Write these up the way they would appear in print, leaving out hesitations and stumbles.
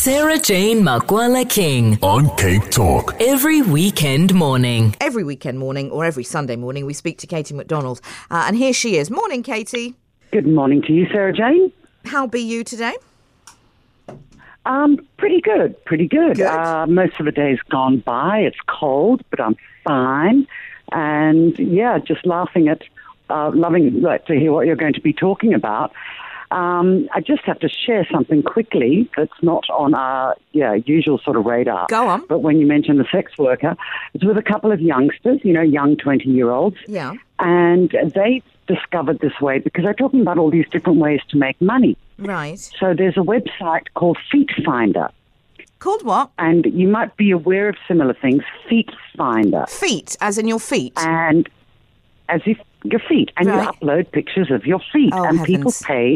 Sarah Jane Makwala King on Cape Talk. Every weekend morning. Every weekend morning or every Sunday morning, we speak to Katie McDonald. And here she is. Morning, Katie. Good morning to you, Sarah Jane. How be you today? Pretty good. Most of the day's gone by. It's cold, but I'm fine. And yeah, just loving to hear what you're going to be talking about. I just have to share something quickly that's not on our usual sort of radar. Go on. But when you mention the sex worker, it's with a couple of youngsters, young 20-year-olds. Yeah. And they discovered this way because they're talking about all these different ways to make money. Right. So there's a website called Feet Finder. Called what? And you might be aware of similar things. Feet Finder. Feet, as in your feet? And as if your feet. And Right. you upload pictures of your feet. Oh, and people heavens. pay.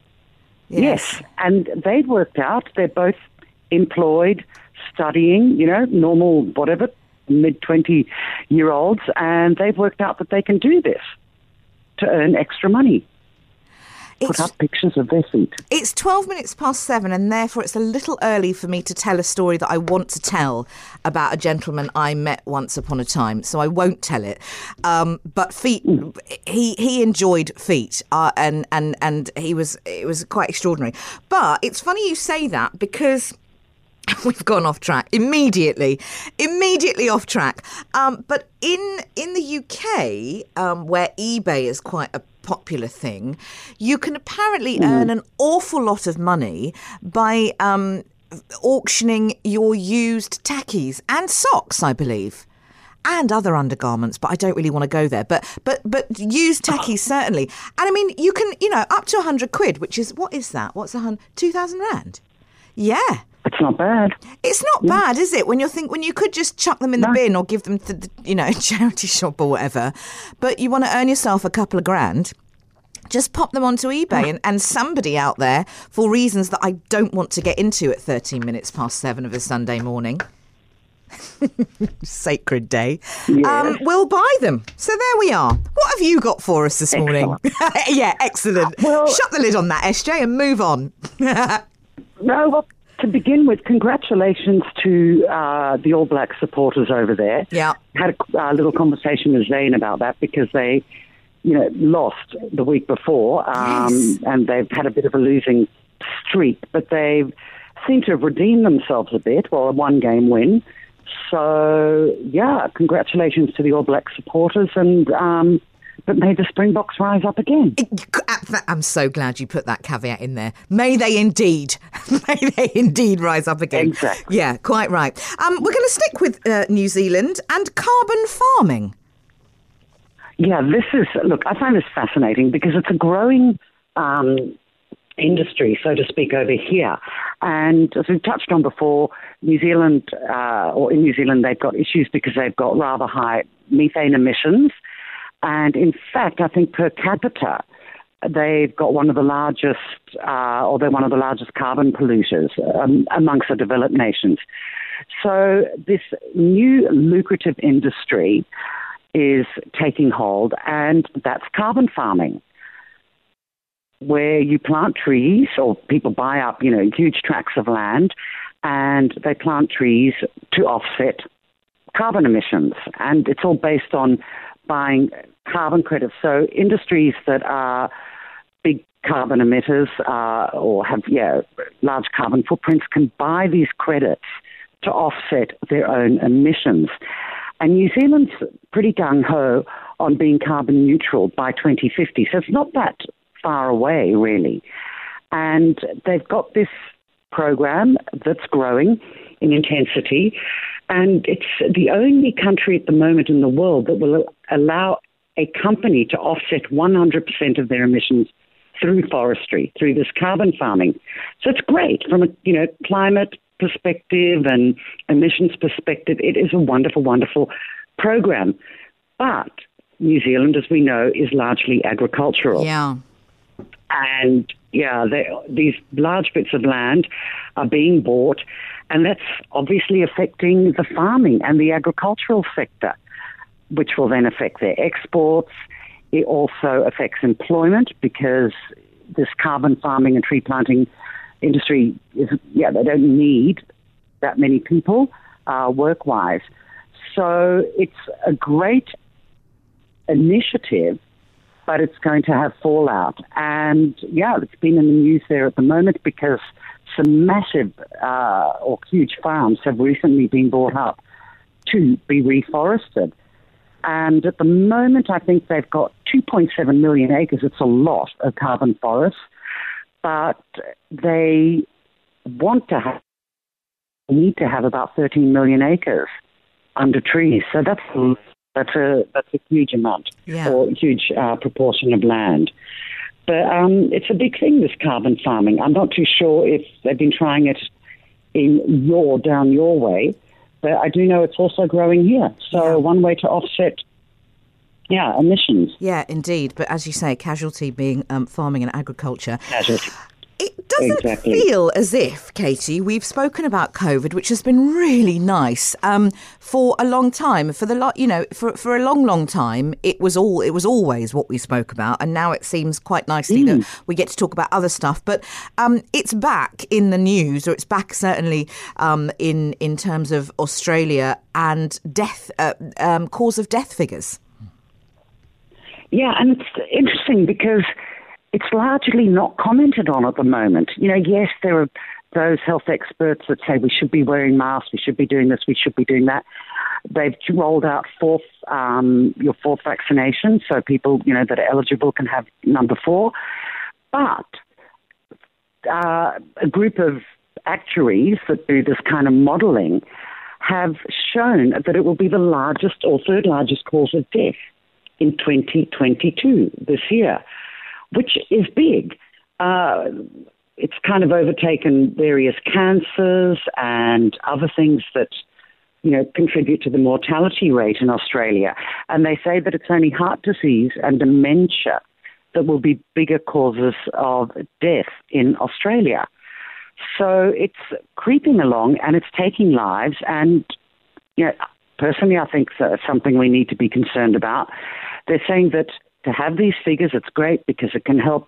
Yes. And they've worked out, they're both employed, studying, normal, whatever, mid-20-year-olds. And they've worked out that they can do this to earn extra money. Put up pictures of their feet. It's 12 minutes past 7, and therefore it's a little early for me to tell a story that I want to tell about a gentleman I met once upon a time, so I won't tell it. But feet, he enjoyed feet, and it was quite extraordinary. But it's funny you say that because we've gone off track immediately off track. But in the UK, where eBay is quite a popular thing, you can apparently earn an awful lot of money by auctioning your used tackies and socks, I believe, and other undergarments, but I don't really want to go there. But used tackies certainly. And I mean, you can, up to 100 quid, which is, what is that? What's 2,000 rand? Yeah. It's not bad. It's not bad, is it? When you could just chuck them in the bin or give them to the, charity shop or whatever, but you want to earn yourself a couple of grand, just pop them onto eBay and somebody out there, for reasons that I don't want to get into at 13 minutes past 7 of a Sunday morning, sacred day, we'll buy them. So there we are. What have you got for us this morning? Yeah, excellent. Well, shut the lid on that, SJ, and move on. To begin with, congratulations to the All Black supporters over there. Yeah. Had a little conversation with Zane about that because they, lost the week before, and they've had a bit of a losing streak, but they seem to have redeemed themselves a bit. Well, a one-game win. So, congratulations to the All Black supporters, and but may the Springboks rise up again. I'm so glad you put that caveat in there. May they indeed rise up again. Exactly. Yeah, quite right. We're going to stick with New Zealand and carbon farming. Yeah, I find this fascinating because it's a growing industry, so to speak, over here. And as we've touched on before, in New Zealand, they've got issues because they've got rather high methane emissions. And in fact, I think per capita, they've got one of the largest, they're one of the largest carbon polluters amongst the developed nations. So this new lucrative industry is taking hold, and that's carbon farming, where you plant trees, or people buy up, huge tracts of land, and they plant trees to offset carbon emissions. And it's all based on buying carbon credits. So industries that are big carbon emitters or have large carbon footprints can buy these credits to offset their own emissions. And New Zealand's pretty gung-ho on being carbon neutral by 2050, so it's not that far away, really. And they've got this program that's growing in intensity, and it's the only country at the moment in the world that will allow a company to offset 100% of their emissions through forestry, through this carbon farming. So it's great from a climate perspective and emissions perspective. It is a wonderful, wonderful program. But New Zealand, as we know, is largely agricultural. Yeah. And these large bits of land are being bought, and that's obviously affecting the farming and the agricultural sector, which will then affect their exports. It also affects employment because this carbon farming and tree planting industry they don't need that many people work-wise. So it's a great initiative, but it's going to have fallout. And, it's been in the news there at the moment because some massive or huge farms have recently been brought up to be reforested. And at the moment, I think they've got 2.7 million acres. It's a lot of carbon forests, but they need to have about 13 million acres under trees. So that's a huge amount, or a huge proportion of land. But it's a big thing, this carbon farming. I'm not too sure if they've been trying it down your way, but I do know it's also growing here. So one way to offset emissions. Yeah, indeed. But as you say, casualty being farming and agriculture. Casualty. It doesn't feel as if, Katie, we've spoken about COVID, which has been really nice for a long time. For a long time, it was always what we spoke about, and now it seems quite nicely that we get to talk about other stuff. But it's back in the news, or it's back certainly in terms of Australia and death cause of death figures. Yeah, and it's interesting because it's largely not commented on at the moment. Yes, there are those health experts that say we should be wearing masks, we should be doing this, we should be doing that. They've rolled out your fourth vaccination, so people, that are eligible can have number 4. But a group of actuaries that do this kind of modelling have shown that it will be the largest or third largest cause of death in 2022, this year, which is big. It's kind of overtaken various cancers and other things that, contribute to the mortality rate in Australia. And they say that it's only heart disease and dementia that will be bigger causes of death in Australia. So it's creeping along and it's taking lives. And, personally, I think that's something we need to be concerned about. They're saying that to have these figures, it's great because it can help,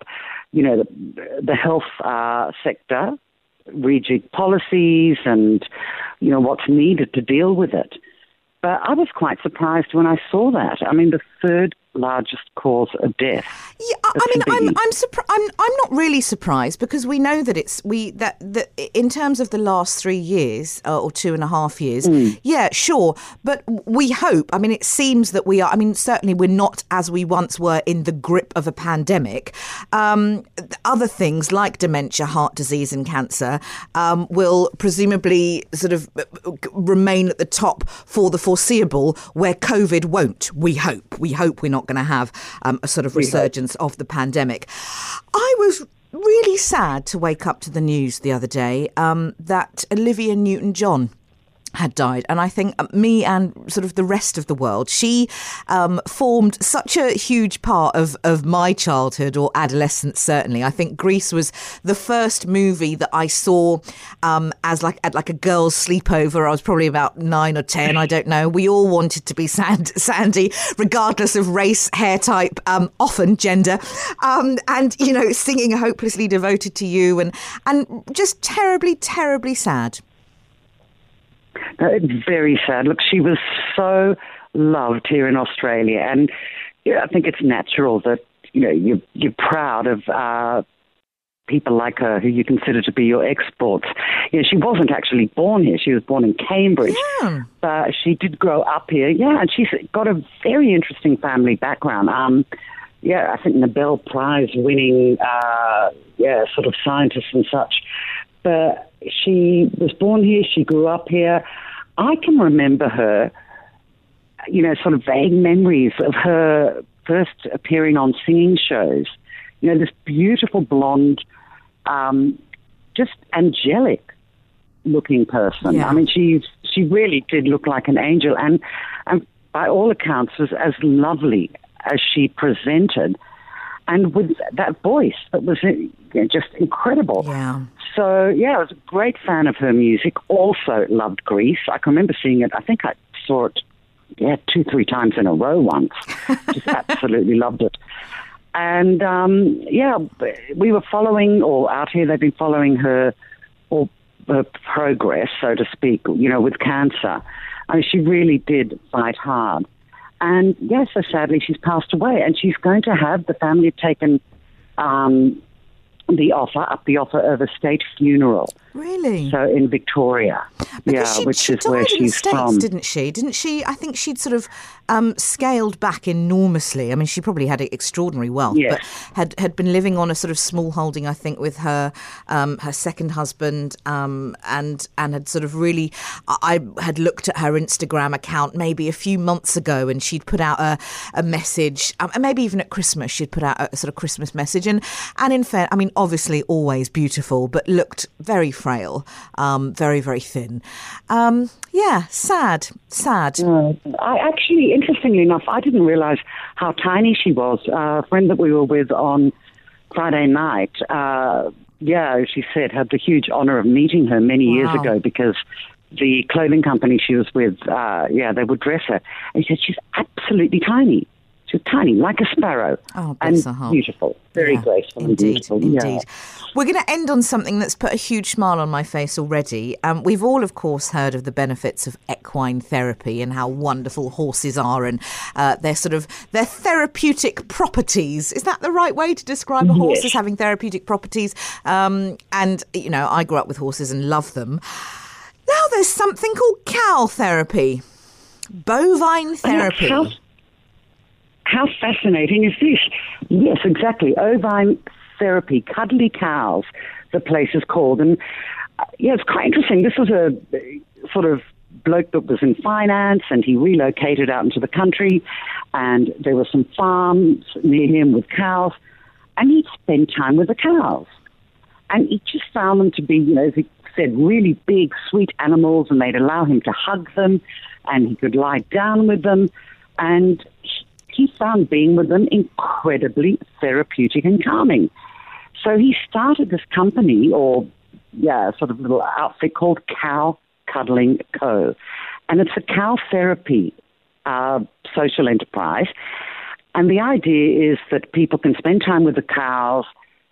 the health sector rejig policies and, what's needed to deal with it. But I was quite surprised when I saw that. I mean, the third largest cause of death. Yeah, I'm not really surprised because we know that that in terms of the last 3 years or 2.5 years. Yeah, sure, but we hope. I mean, it seems that we are. I mean, certainly we're not as we once were in the grip of a pandemic. Other things like dementia, heart disease, and cancer will presumably sort of remain at the top for the foreseeable, where COVID won't. We hope. We hope we're not going to have a sort of resurgence of the pandemic. I was really sad to wake up to the news the other day that Olivia Newton-John had died. And I think me and sort of the rest of the world, she formed such a huge part of my childhood or adolescence, certainly. I think Grease was the first movie that I saw as at a girls' sleepover. I was probably about 9 or 10, I don't know. We all wanted to be Sandy, regardless of race, hair type, often gender. And, singing Hopelessly Devoted to You and just terribly, terribly sad. It's very sad. Look, she was so loved here in Australia, and I think it's natural that you're proud of people like her who you consider to be your exports. She wasn't actually born here; she was born in Cambridge, but she did grow up here. Yeah, and she's got a very interesting family background. I think Nobel Prize winning, sort of scientists and such. But she was born here, she grew up here. I can remember her, sort of vague memories of her first appearing on singing shows. This beautiful blonde, just angelic looking person. Yeah. I mean, she really did look like an angel and by all accounts was as lovely as she presented. And with that voice that was just incredible. Yeah. So, I was a great fan of her music. Also loved Grease. I can remember seeing it. I think I saw it, 2-3 times in a row once. Just absolutely loved it. And, we were following, or out here they've been following her progress, so to speak, with cancer. I mean, she really did fight hard. And, yes, so sadly she's passed away. And she's going to have, the family have taken the offer of a state funeral. Really? So in Victoria, which she is where died in the she's States, from. Didn't she? I think she'd sort of scaled back enormously. I mean, she probably had extraordinary wealth, Yes. but had been living on a sort of small holding, I think, with her second husband, and had sort of really. I had looked at her Instagram account maybe a few months ago, and she'd put out a message, and maybe even at Christmas she'd put out a sort of Christmas message, and in fact, I mean, obviously always beautiful, but looked very frail, very, very thin. Sad. I actually, interestingly enough, I didn't realise how tiny she was. A friend that we were with on Friday night, she said, had the huge honour of meeting her many years ago because the clothing company she was with, they would dress her. And she said, she's absolutely tiny. She's tiny, like a sparrow. Oh, bless and her heart. Beautiful, very graceful and beautiful. Indeed. Yeah. We're going to end on something that's put a huge smile on my face already. We've all, of course, heard of the benefits of equine therapy and how wonderful horses are and their therapeutic properties. Is that the right way to describe a horse as having therapeutic properties? And, I grew up with horses and love them. Now there's something called cow therapy, bovine therapy. How fascinating is this? Yes, exactly. Ovine therapy, cuddly cows, the place is called. And it's quite interesting. This was a sort of bloke that was in finance, and he relocated out into the country, and there were some farms near him with cows, and he'd spend time with the cows. And he just found them to be, as he said, really big, sweet animals, and they'd allow him to hug them, and he could lie down with them, and he found being with them incredibly therapeutic and calming. So he started this company, sort of little outfit called Cow Cuddling Co. And it's a cow therapy social enterprise. And the idea is that people can spend time with the cows,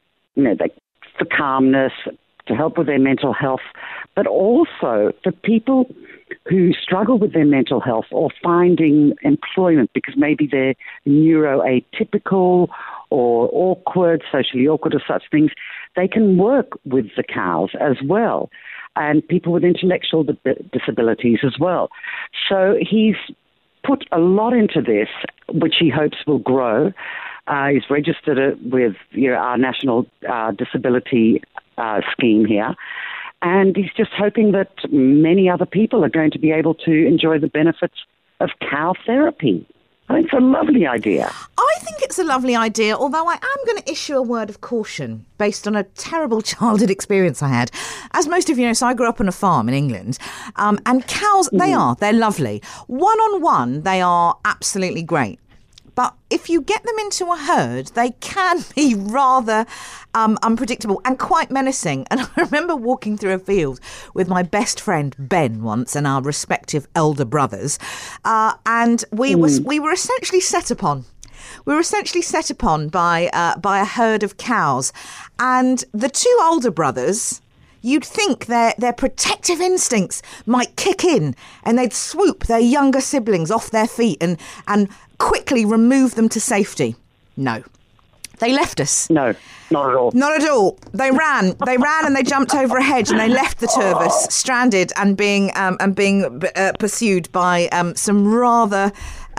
for calmness, to help with their mental health, but also for people who struggle with their mental health or finding employment because maybe they're neuroatypical or awkward, socially awkward or such things, they can work with the cows as well, and people with intellectual disabilities as well. So he's put a lot into this, which he hopes will grow. He's registered it with our national disability scheme here. And he's just hoping that many other people are going to be able to enjoy the benefits of cow therapy. I think it's a lovely idea. I think it's a lovely idea, although I am going to issue a word of caution based on a terrible childhood experience I had. As most of you know, so I grew up on a farm in England, and cows, they're lovely. One-on-one, they are absolutely great. But if you get them into a herd, they can be rather unpredictable and quite menacing. And I remember walking through a field with my best friend Ben once and our respective elder brothers, and we were essentially set upon. We were essentially set upon by a herd of cows, and the two older brothers. You'd think their protective instincts might kick in and they'd swoop their younger siblings off their feet and quickly remove them to safety. No. They left us. No, not at all. Not at all. They ran and they jumped over a hedge and they left the two of us stranded and being pursued by some rather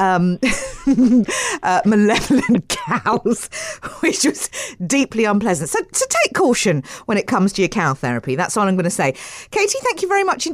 malevolent cows, which was deeply unpleasant. So take caution when it comes to your cow therapy. That's all I'm going to say. Katie, thank you very much.